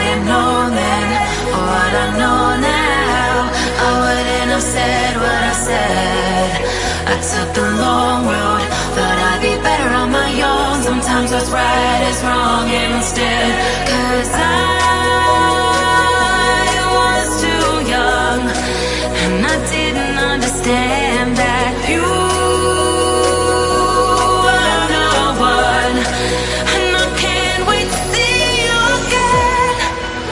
had known then, or what I know now, I wouldn't have said what I said. I took the long road, thought I'd be better on my own. Sometimes what's right is wrong instead. 'Cause I was too young, and I didn't understand